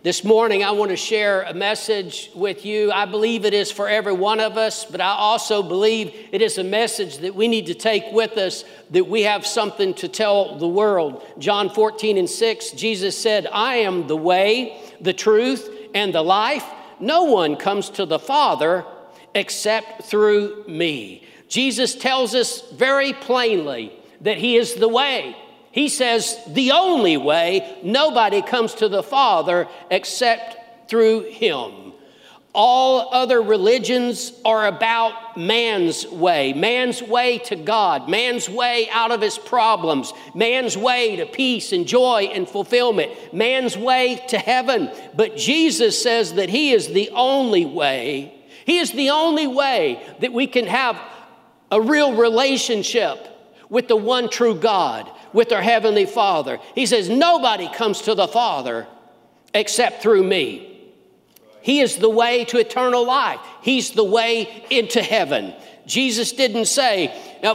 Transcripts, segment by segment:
This morning, I want to share a message with you. I believe it is for every one of us, but I also believe it is a message that we need to take with us, that we have something to tell the world. John 14:6, Jesus said, "I am the way, the truth, and the life. No one comes to the Father except through me." Jesus tells us very plainly that he is the way. He says the only way. Nobody comes to the Father except through him. All other religions are about man's way to God, man's way out of his problems, man's way to peace and joy and fulfillment, man's way to heaven. But Jesus says that he is the only way. He is the only way that we can have a real relationship with the one true God, with our Heavenly Father. He says, nobody comes to the Father except through me. He is the way to eternal life. He's the way into heaven. Jesus didn't say, now,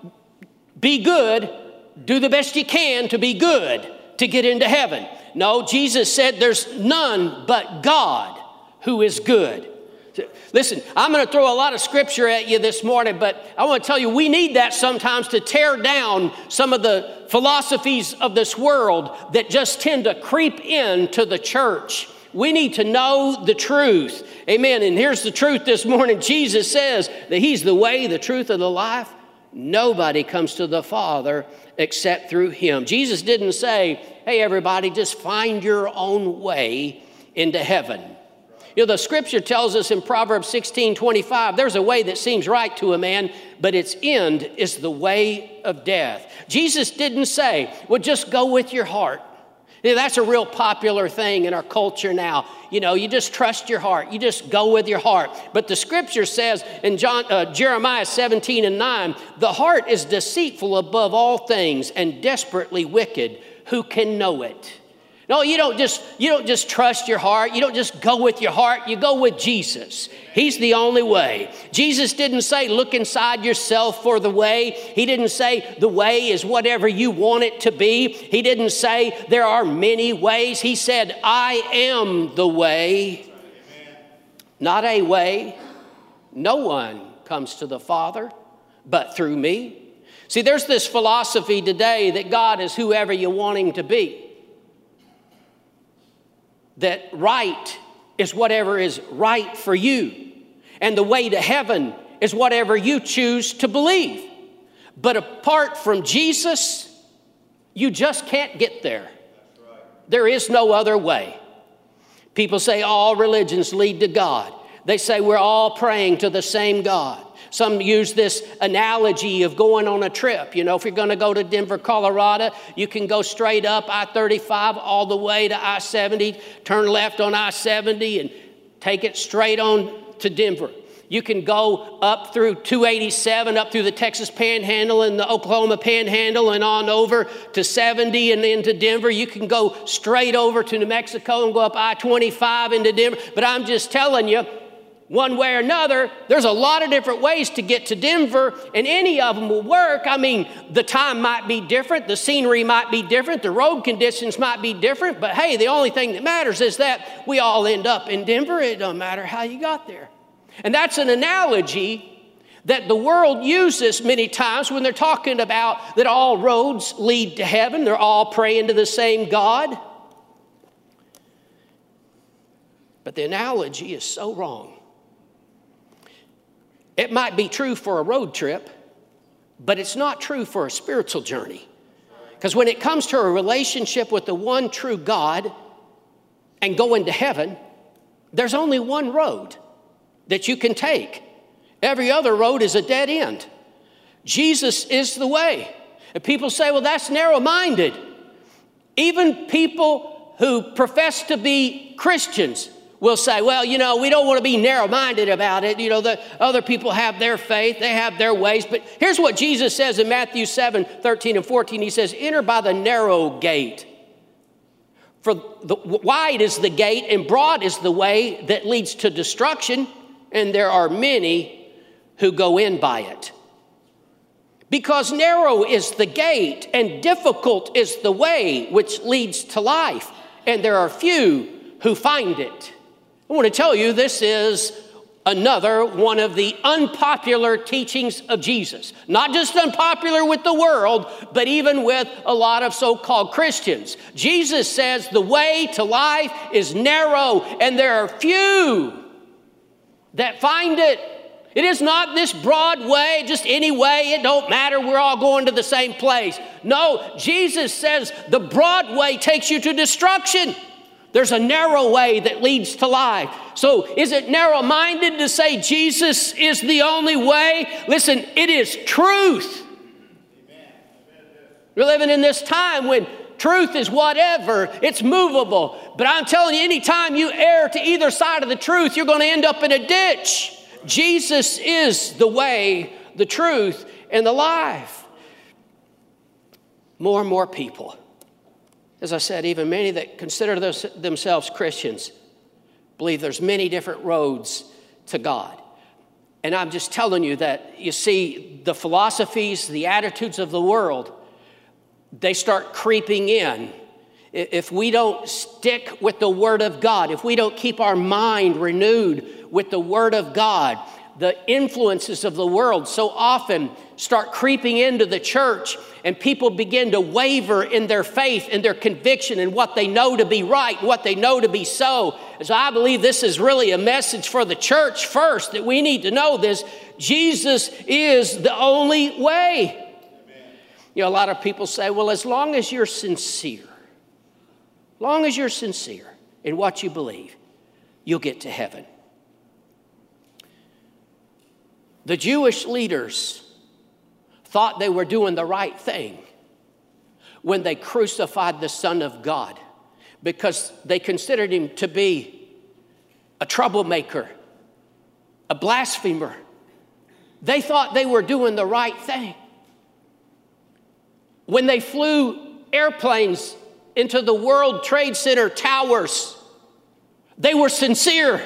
be good, do the best you can to be good to get into heaven. No, Jesus said there's none but God who is good. Listen, I'm going to throw a lot of scripture at you this morning, but I want to tell you, we need that sometimes to tear down some of the philosophies of this world that just tend to creep into the church. We need to know the truth. Amen. And here's the truth this morning. Jesus says that he's the way, the truth, and the life. Nobody comes to the Father except through him. Jesus didn't say, hey, everybody, just find your own way into heaven. You know, the scripture tells us in Proverbs 16:25, there's a way that seems right to a man, but its end is the way of death. Jesus didn't say, well, just go with your heart. You know, that's a real popular thing in our culture now. You know, you just trust your heart. You just go with your heart. But the scripture says in Jeremiah 17:9, the heart is deceitful above all things and desperately wicked. Who can know it? No, you don't just trust your heart. You don't just go with your heart. You go with Jesus. He's the only way. Jesus didn't say, look inside yourself for the way. He didn't say the way is whatever you want it to be. He didn't say there are many ways. He said, I am the way. Amen. Not a way. No one comes to the Father but through me. See, there's this philosophy today that God is whoever you want him to be. That right is whatever is right for you. And the way to heaven is whatever you choose to believe. But apart from Jesus, you just can't get there. There is no other way. People say all religions lead to God. They say we're all praying to the same God. Some use this analogy of going on a trip. You know, if you're going to go to Denver, Colorado, you can go straight up I-35 all the way to I-70, turn left on I-70 and take it straight on to Denver. You can go up through 287, up through the Texas Panhandle and the Oklahoma Panhandle and on over to 70 and into Denver. You can go straight over to New Mexico and go up I-25 into Denver. But I'm just telling you, one way or another, there's a lot of different ways to get to Denver, and any of them will work. I mean, the time might be different, the scenery might be different, the road conditions might be different, but hey, the only thing that matters is that we all end up in Denver. It don't matter how you got there. And that's an analogy that the world uses many times when they're talking about that all roads lead to heaven. They're all praying to the same God. But the analogy is so wrong. It might be true for a road trip, but it's not true for a spiritual journey. Because when it comes to a relationship with the one true God and going to heaven, there's only one road that you can take. Every other road is a dead end. Jesus is the way. And people say, well, that's narrow-minded. Even people who profess to be Christians will say, well, you know, we don't want to be narrow-minded about it. You know, the other people have their faith, they have their ways. But here's what Jesus says in Matthew 7:13 and 14. He says, enter by the narrow gate. For wide is the gate and broad is the way that leads to destruction, and there are many who go in by it. Because narrow is the gate and difficult is the way which leads to life, and there are few who find it. I want to tell you, this is another one of the unpopular teachings of Jesus. Not just unpopular with the world, but even with a lot of so-called Christians. Jesus says the way to life is narrow, and there are few that find it. It is not this broad way, just any way, it don't matter, we're all going to the same place. No, Jesus says the broad way takes you to destruction. There's a narrow way that leads to life. So is it narrow-minded to say Jesus is the only way? Listen, it is truth. We're living in this time when truth is whatever, it's movable. But I'm telling you, anytime you err to either side of the truth, you're going to end up in a ditch. Jesus is the way, the truth, and the life. More and more people, as I said, even many that consider themselves Christians, believe there's many different roads to God. And I'm just telling you that, you see, the philosophies, the attitudes of the world, they start creeping in. If we don't stick with the Word of God, if we don't keep our mind renewed with the Word of God, the influences of the world so often start creeping into the church, and people begin to waver in their faith and their conviction in what they know to be right, what they know to be so. And so I believe this is really a message for the church first, that we need to know this. Jesus is the only way. Amen. You know, a lot of people say, well, as long as you're sincere in what you believe, you'll get to heaven. The Jewish leaders thought they were doing the right thing when they crucified the Son of God, because they considered him to be a troublemaker, a blasphemer. They thought they were doing the right thing. When they flew airplanes into the World Trade Center towers, they were sincere.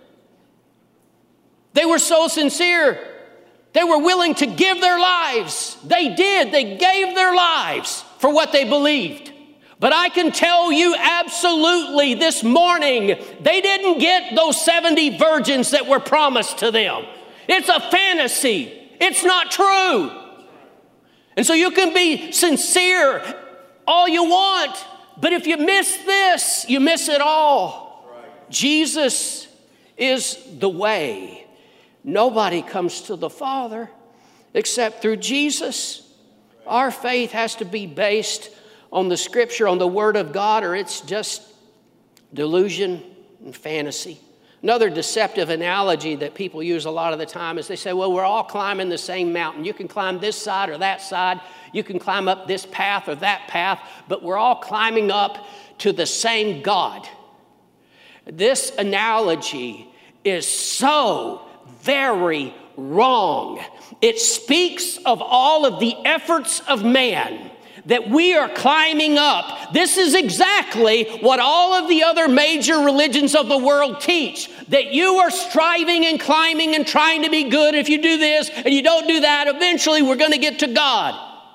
They were so sincere, they were willing to give their lives. They did. They gave their lives for what they believed. But I can tell you absolutely this morning, they didn't get those 70 virgins that were promised to them. It's a fantasy. It's not true. And so you can be sincere all you want, but if you miss this, you miss it all. Right. Jesus is the way. Nobody comes to the Father except through Jesus. Our faith has to be based on the Scripture, on the Word of God, or it's just delusion and fantasy. Another deceptive analogy that people use a lot of the time is they say, well, we're all climbing the same mountain. You can climb this side or that side. You can climb up this path or that path, but we're all climbing up to the same God. This analogy is so very wrong. It speaks of all of the efforts of man that we are climbing up. This is exactly what all of the other major religions of the world teach, that you are striving and climbing and trying to be good. If you do this and you don't do that, eventually we're going to get to God.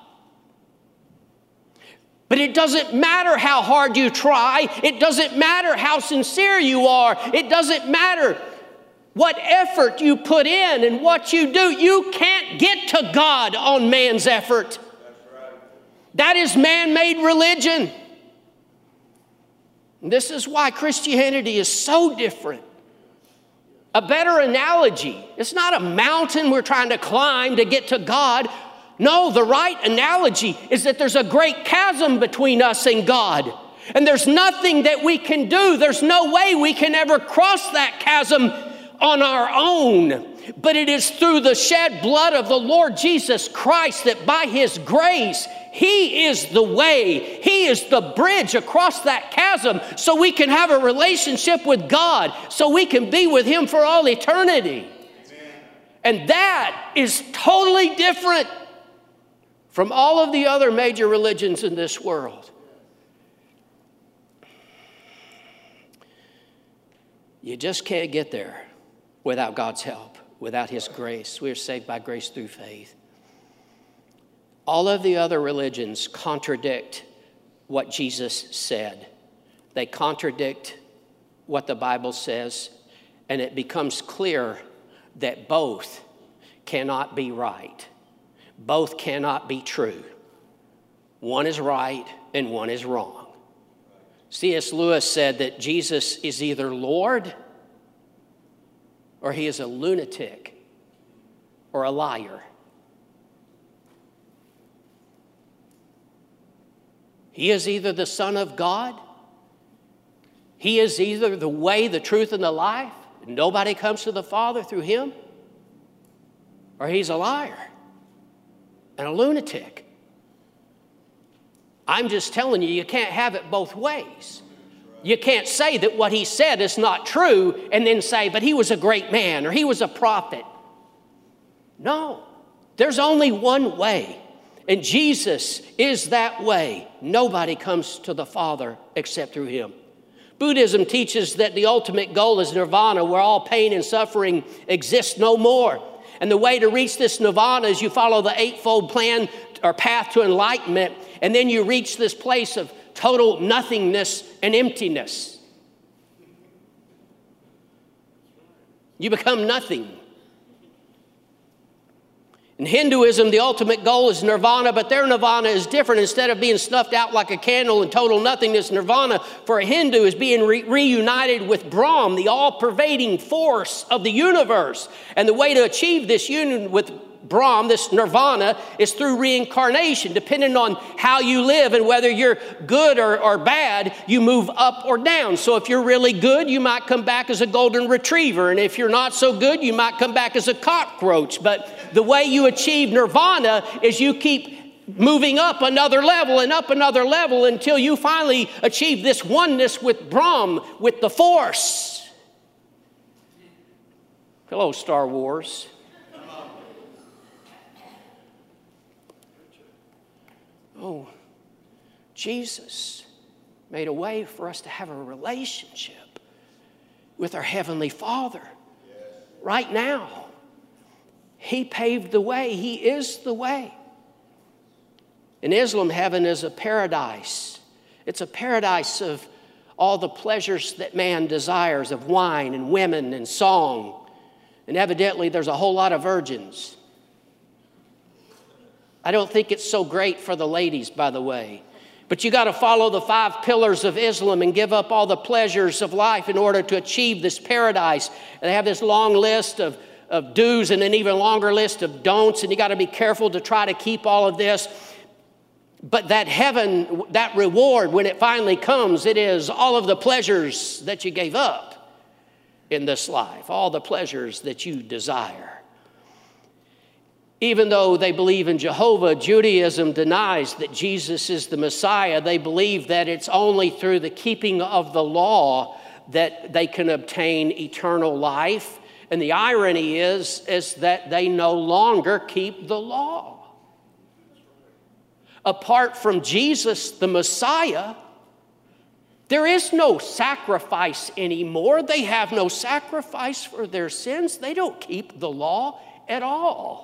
But it doesn't matter how hard you try. It doesn't matter how sincere you are. It doesn't matter what effort you put in and what you do. You can't get to God on man's effort. That's right. That is man-made religion. And this is why Christianity is so different. A better analogy, it's not a mountain we're trying to climb to get to God. No, the right analogy is that there's a great chasm between us and God. And there's nothing that we can do. There's no way we can ever cross that chasm on our own, but it is through the shed blood of the Lord Jesus Christ that by His grace, He is the way, He is the bridge across that chasm so we can have a relationship with God, so we can be with Him for all eternity. Amen. And that is totally different from all of the other major religions in this world. You just can't get there without God's help, without His grace. We are saved by grace through faith. All of the other religions contradict what Jesus said. They contradict what the Bible says, and it becomes clear that both cannot be right. Both cannot be true. One is right and one is wrong. C.S. Lewis said that Jesus is either Lord or he is a lunatic or a liar. He is either the Son of God, he is either the way, the truth, and the life, and nobody comes to the Father through him, or he's a liar and a lunatic. I'm just telling you, you can't have it both ways. You can't say that what he said is not true and then say, but he was a great man or he was a prophet. No, there's only one way, and Jesus is that way. Nobody comes to the Father except through him. Buddhism teaches that the ultimate goal is nirvana, where all pain and suffering exists no more. And the way to reach this nirvana is you follow the eightfold plan or path to enlightenment, and then you reach this place of total nothingness and emptiness. You become nothing. In Hinduism, the ultimate goal is nirvana, but their nirvana is different. Instead of being snuffed out like a candle in total nothingness, nirvana for a Hindu is being reunited with Brahm, the all-pervading force of the universe. And the way to achieve this union with Brahm, this nirvana, is through reincarnation. Depending on how you live and whether you're good or bad, you move up or down. So if you're really good, you might come back as a golden retriever. And if you're not so good, you might come back as a cockroach. But the way you achieve nirvana is you keep moving up another level and up another level until you finally achieve this oneness with Brahm, with the Force. Hello, Star Wars. Oh, Jesus made a way for us to have a relationship with our Heavenly Father right now. He paved the way. He is the way. In Islam, heaven is a paradise. It's a paradise of all the pleasures that man desires, of wine and women and song. And evidently, there's a whole lot of virgins. I don't think it's so great for the ladies, by the way. But you got to follow the 5 pillars of Islam and give up all the pleasures of life in order to achieve this paradise. And they have this long list of do's and an even longer list of don'ts, and you got to be careful to try to keep all of this. But that heaven, that reward, when it finally comes, it is all of the pleasures that you gave up in this life, all the pleasures that you desire. Even though they believe in Jehovah, Judaism denies that Jesus is the Messiah. They believe that it's only through the keeping of the law that they can obtain eternal life. And the irony is that they no longer keep the law. Apart from Jesus, the Messiah, there is no sacrifice anymore. They have no sacrifice for their sins. They don't keep the law at all.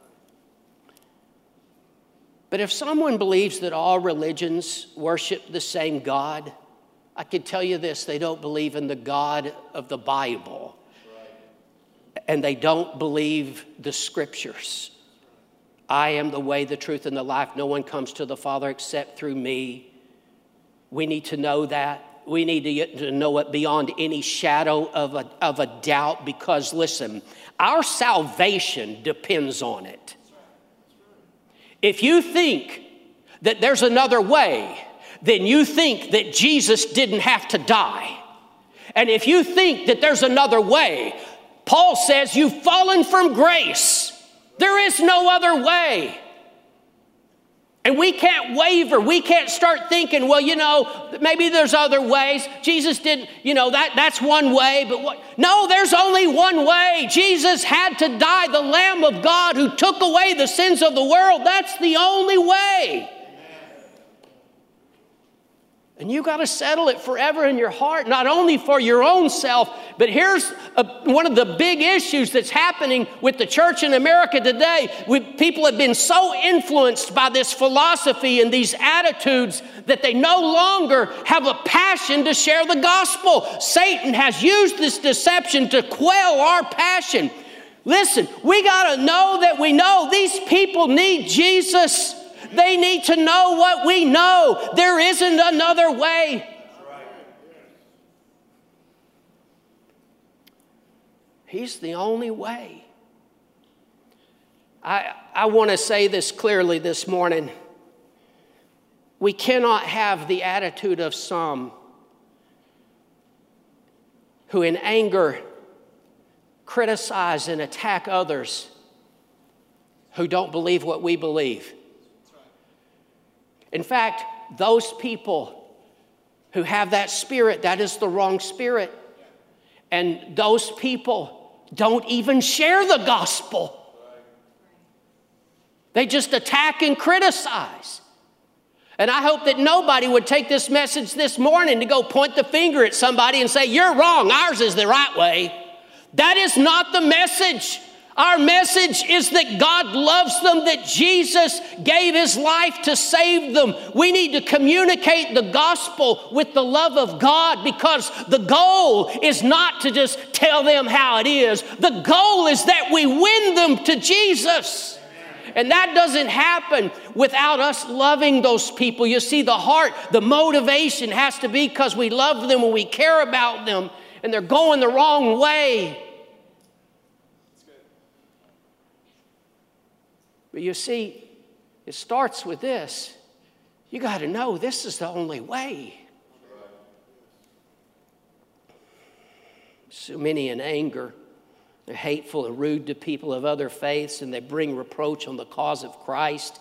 But if someone believes that all religions worship the same God, I can tell you this, they don't believe in the God of the Bible. And they don't believe the Scriptures. I am the way, the truth, and the life. No one comes to the Father except through me. We need to know that. We need to know it beyond any shadow of a doubt, because, listen, our salvation depends on it. If you think that there's another way, then you think that Jesus didn't have to die. And if you think that there's another way, Paul says you've fallen from grace. There is no other way. And we can't waver. We can't start thinking, well, maybe there's other ways. Jesus didn't, that's one way. But what? No, there's only one way. Jesus had to die, the Lamb of God who took away the sins of the world. That's the only way. And you got to settle it forever in your heart, not only for your own self, but here's one of the big issues that's happening with the church in America today. People have been so influenced by this philosophy and these attitudes that they no longer have a passion to share the gospel. Satan has used this deception to quell our passion. Listen, we got to know that we know these people need Jesus. They need to know what we know. There isn't another way. He's the only way. I want to say this clearly this morning. We cannot have the attitude of some who in anger criticize and attack others who don't believe what we believe. In fact, those people who have that spirit, that is the wrong spirit. And those people don't even share the gospel. They just attack and criticize. And I hope that nobody would take this message this morning to go point the finger at somebody and say, you're wrong, ours is the right way. That is not the message. Our message is that God loves them, that Jesus gave his life to save them. We need to communicate the gospel with the love of God, because the goal is not to just tell them how it is. The goal is that we win them to Jesus. And that doesn't happen without us loving those people. You see, the heart, the motivation has to be because we love them and we care about them and they're going the wrong way. But you see, it starts with this. You got to know this is the only way. So many in anger, they're hateful and rude to people of other faiths, and they bring reproach on the cause of Christ.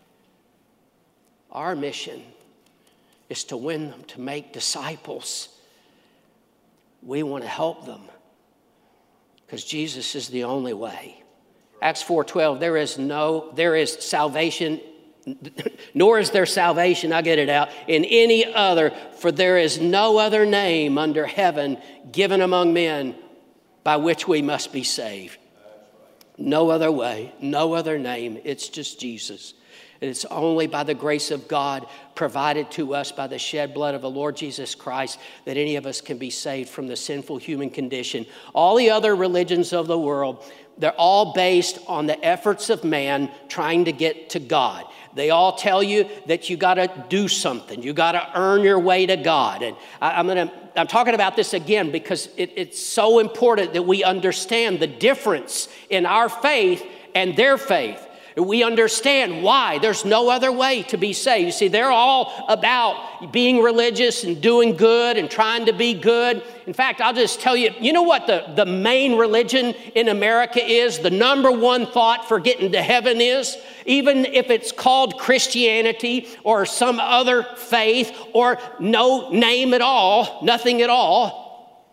Our mission is to win them, to make disciples. We want to help them because Jesus is the only way. Acts 4:12, there is salvation, nor is there salvation, I'll get it out, in any other, for there is no other name under heaven given among men by which we must be saved. No other way, no other name, it's just Jesus. And it's only by the grace of God provided to us by the shed blood of the Lord Jesus Christ that any of us can be saved from the sinful human condition. All the other religions of the world, they're all based on the efforts of man trying to get to God. They all tell you that you got to do something. You got to earn your way to God. And I'm talking about this again because it's so important that we understand the difference in our faith and their faith. We understand why there's no other way to be saved. You see, they're all about being religious and doing good and trying to be good. In fact, I'll just tell you, you know what the main religion in America is? The number one thought for getting to heaven is? Even if it's called Christianity or some other faith or no name at all, nothing at all.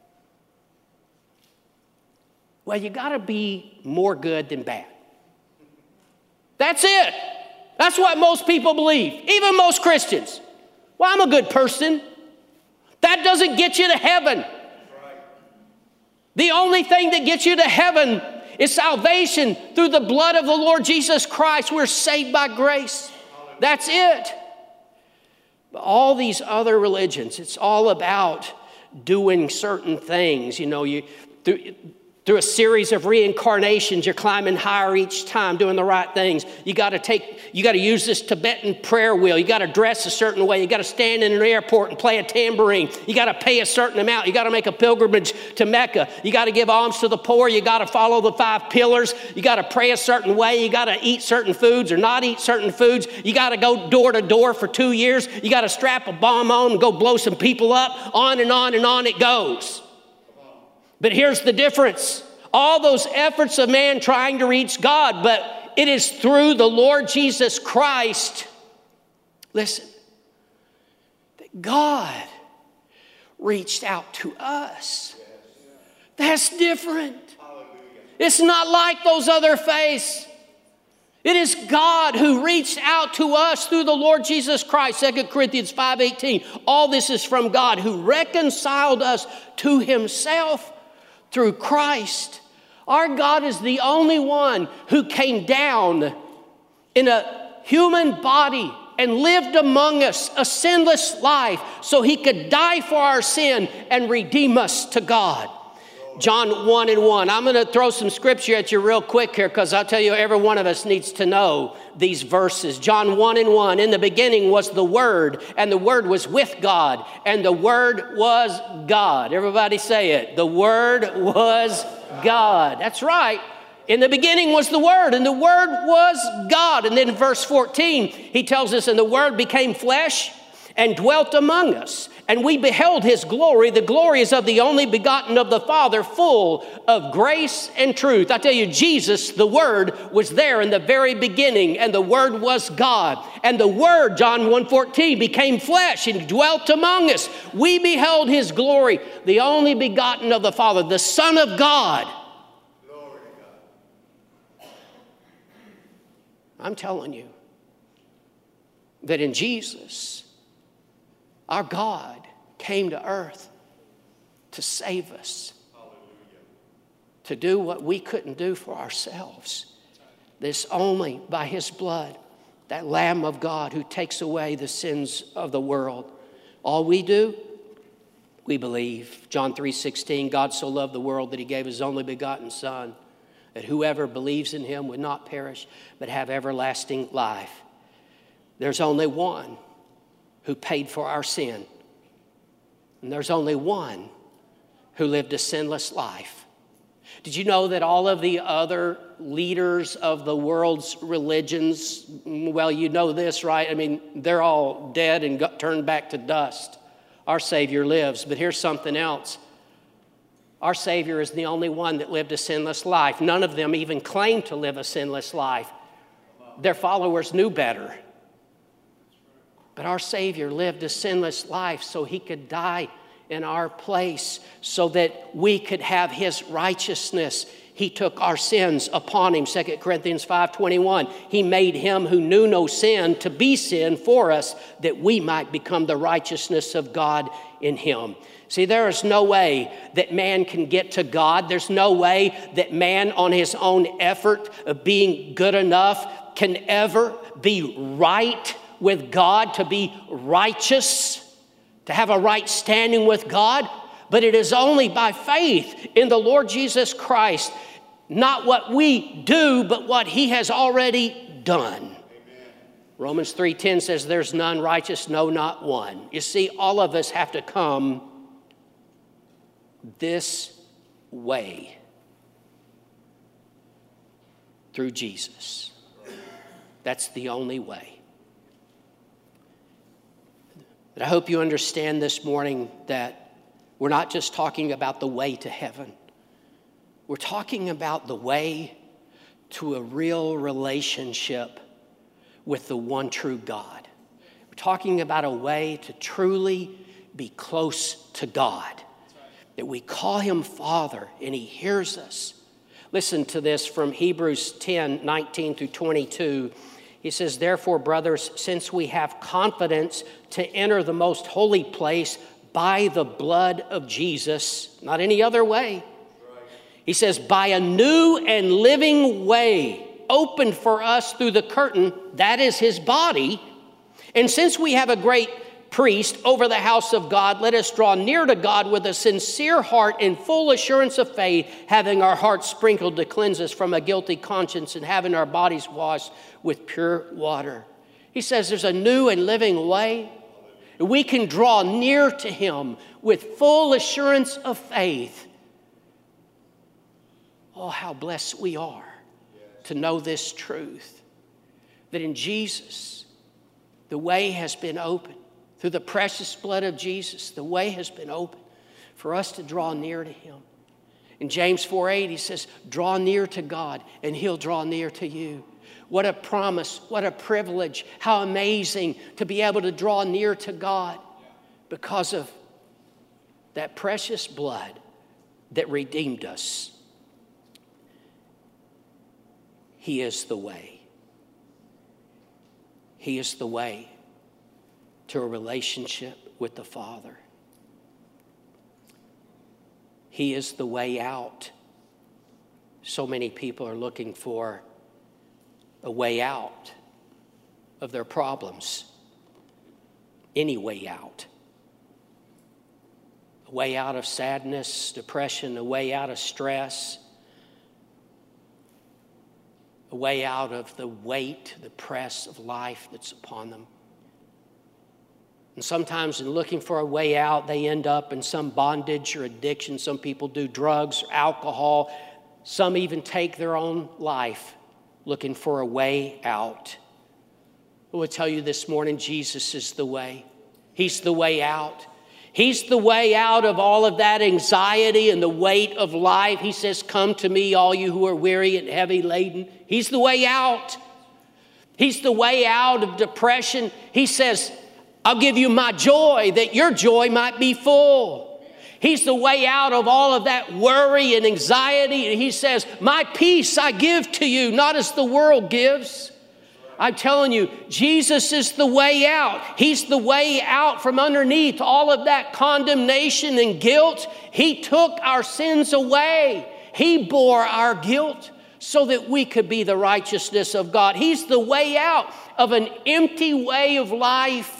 Well, you got to be more good than bad. That's it. That's what most people believe, even most Christians. Well, I'm a good person. That doesn't get you to heaven. The only thing that gets you to heaven is salvation through the blood of the Lord Jesus Christ. We're saved by grace. That's it. But all these other religions, it's all about doing certain things. You know, through a series of reincarnations, you're climbing higher each time, doing the right things. You got to use this Tibetan prayer wheel. You got to dress a certain way. You got to stand in an airport and play a tambourine. You got to pay a certain amount. You got to make a pilgrimage to Mecca. You got to give alms to the poor. You got to follow the 5 pillars. You got to pray a certain way. You got to eat certain foods or not eat certain foods. You got to go door to door for 2 years. You got to strap a bomb on and go blow some people up. On and on and on it goes. But here's the difference. All those efforts of man trying to reach God, but it is through the Lord Jesus Christ, listen, that God reached out to us. That's different. It's not like those other faiths. It is God who reached out to us through the Lord Jesus Christ, 2 Corinthians 5:18. All this is from God who reconciled us to himself through Christ. Our God is the only one who came down in a human body and lived among us a sinless life so he could die for our sin and redeem us to God. John 1:1. I'm going to throw some scripture at you real quick here because I'll tell you every one of us needs to know these verses. John 1:1. In the beginning was the Word, and the Word was with God, and the Word was God. Everybody say it. The Word was God. That's right. In the beginning was the Word, and the Word was God. And then in verse 14, he tells us, and the Word became flesh and dwelt among us. And we beheld his glory. The glory is of the only begotten of the Father, full of grace and truth. I tell you, Jesus, the Word, was there in the very beginning, and the Word was God. And the Word, John 1:14, became flesh and dwelt among us. We beheld his glory, the only begotten of the Father, the Son of God. Glory to God. I'm telling you that in Jesus, our God came to earth to save us, to do what we couldn't do for ourselves. This only by his blood, that Lamb of God who takes away the sins of the world. All we do, we believe. John 3:16, God so loved the world that he gave his only begotten Son, that whoever believes in him would not perish, but have everlasting life. There's only one who paid for our sin. And there's only one who lived a sinless life. Did you know that all of the other leaders of the world's religions, well, you know this, right? I mean, they're all dead and turned back to dust. Our Savior lives. But here's something else. Our Savior is the only one that lived a sinless life. None of them even claimed to live a sinless life. Their followers knew better. But our Savior lived a sinless life so he could die in our place so that we could have his righteousness. He took our sins upon him, 2 Corinthians 5:21. He made him who knew no sin to be sin for us that we might become the righteousness of God in him. See, there is no way that man can get to God. There's no way that man on his own effort of being good enough can ever be right with God, to be righteous, to have a right standing with God. But it is only by faith in the Lord Jesus Christ, not what we do, but what he has already done. Amen. Romans 3:10 says, there's none righteous, no, not one. You see, all of us have to come this way through Jesus. That's the only way. But I hope you understand this morning that we're not just talking about the way to heaven. We're talking about the way to a real relationship with the one true God. We're talking about a way to truly be close to God. That we call him Father and he hears us. Listen to this from Hebrews 10:19 through 22. He says, therefore, brothers, since we have confidence to enter the most holy place by the blood of Jesus, not any other way. He says, by a new and living way opened for us through the curtain, that is his body. And since we have a great priest over the house of God, let us draw near to God with a sincere heart and full assurance of faith, having our hearts sprinkled to cleanse us from a guilty conscience and having our bodies washed with pure water. He says there's a new and living way. We can draw near to him with full assurance of faith. Oh, how blessed we are to know this truth, that in Jesus, the way has been opened. Through the precious blood of Jesus, the way has been opened for us to draw near to him. In James 4:8, he says, draw near to God and he'll draw near to you. What a promise, what a privilege, how amazing to be able to draw near to God because of that precious blood that redeemed us. He is the way. He is the way to a relationship with the Father. He is the way out. So many people are looking for a way out of their problems. Any way out. A way out of sadness, depression, a way out of stress, a way out of the weight, the press of life that's upon them. And sometimes in looking for a way out, they end up in some bondage or addiction. Some people do drugs or alcohol. Some even take their own life looking for a way out. I will tell you this morning, Jesus is the way. He's the way out. He's the way out of all of that anxiety and the weight of life. He says, come to me, all you who are weary and heavy laden. He's the way out. He's the way out of depression. He says, I'll give you my joy, that your joy might be full. He's the way out of all of that worry and anxiety. He says, my peace I give to you, not as the world gives. I'm telling you, Jesus is the way out. He's the way out from underneath all of that condemnation and guilt. He took our sins away. He bore our guilt so that we could be the righteousness of God. He's the way out of an empty way of life.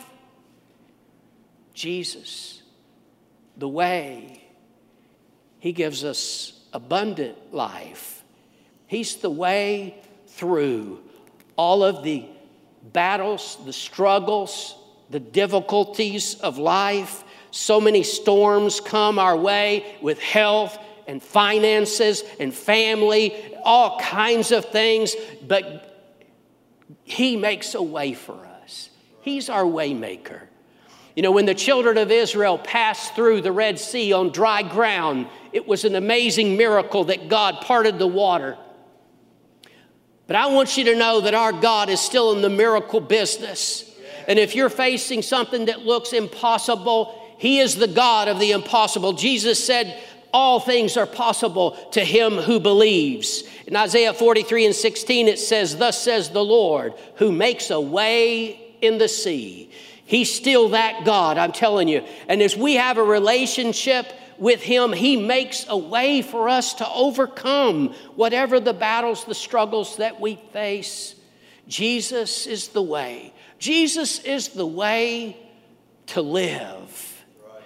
Jesus, the way. He gives us abundant life. He's the way through all of the battles, the struggles, the difficulties of life. So many storms come our way with health and finances and family, all kinds of things, but He makes a way for us. He's our way maker. You know, when the children of Israel passed through the Red Sea on dry ground, it was an amazing miracle that God parted the water. But I want you to know that our God is still in the miracle business. And if you're facing something that looks impossible, He is the God of the impossible. Jesus said, all things are possible to him who believes. In Isaiah 43:16, it says, thus says the Lord, who makes a way in the sea. He's still that God, I'm telling you. And as we have a relationship with Him, He makes a way for us to overcome whatever the battles, the struggles that we face. Jesus is the way. Jesus is the way to live.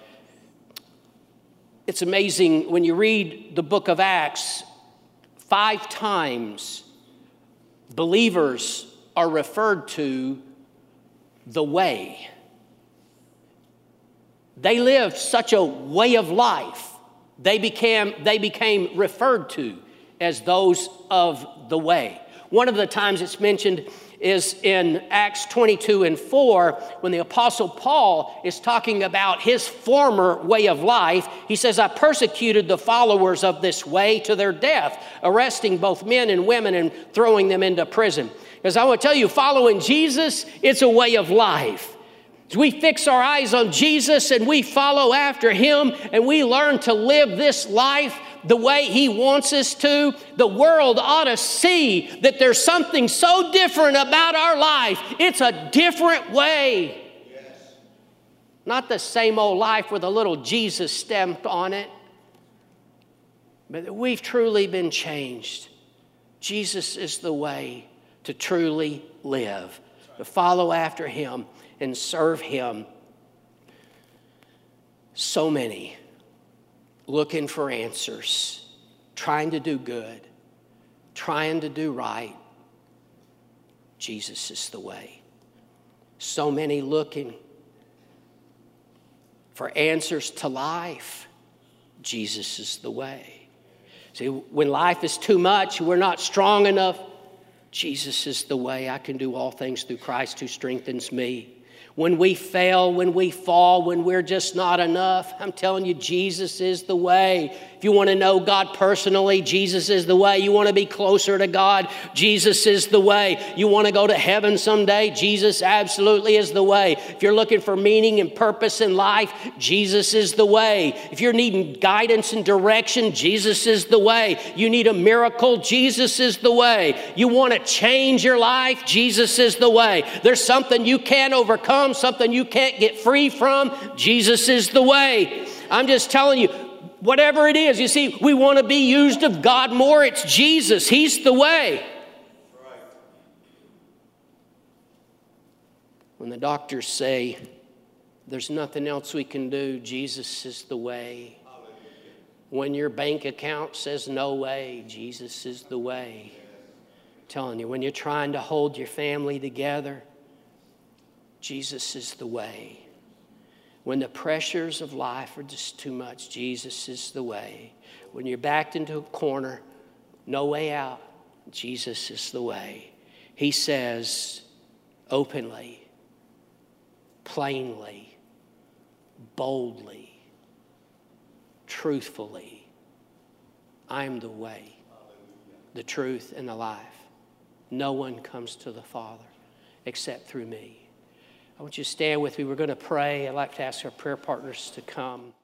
It's amazing when you read the book of Acts, 5 times believers are referred to the way. They lived such a way of life. They became referred to as those of the way. One of the times it's mentioned is in Acts 22:4, when the Apostle Paul is talking about his former way of life. He says, I persecuted the followers of this way to their death, arresting both men and women and throwing them into prison. Because I want to tell you, following Jesus, it's a way of life. As we fix our eyes on Jesus and we follow after Him and we learn to live this life the way He wants us to, the world ought to see that there's something so different about our life. It's a different way. Yes. Not the same old life with a little Jesus stamped on it, but that we've truly been changed. Jesus is the way to truly live, to follow after Him and serve Him. So many looking for answers, trying to do good, trying to do right. Jesus is the way. So many looking for answers to life. Jesus is the way. See, when life is too much, we're not strong enough, Jesus is the way. I can do all things through Christ who strengthens me. When we fail, when we fall, when we're just not enough, I'm telling you, Jesus is the way. If you want to know God personally, Jesus is the way. You want to be closer to God, Jesus is the way. You want to go to heaven someday, Jesus absolutely is the way. If you're looking for meaning and purpose in life, Jesus is the way. If you're needing guidance and direction, Jesus is the way. You need a miracle, Jesus is the way. You want to change your life, Jesus is the way. There's something you can't overcome, something you can't get free from, Jesus is the way. I'm just telling you, whatever it is, you see, we want to be used of God more. It's Jesus. He's the way. When the doctors say there's nothing else we can do, Jesus is the way. When your bank account says no way, Jesus is the way. I'm telling you, when you're trying to hold your family together, Jesus is the way. When the pressures of life are just too much, Jesus is the way. When you're backed into a corner, no way out, Jesus is the way. He says openly, plainly, boldly, truthfully, I am the way, the truth, and the life. No one comes to the Father except through me. I want you to stand with me. We're going to pray. I'd like to ask our prayer partners to come.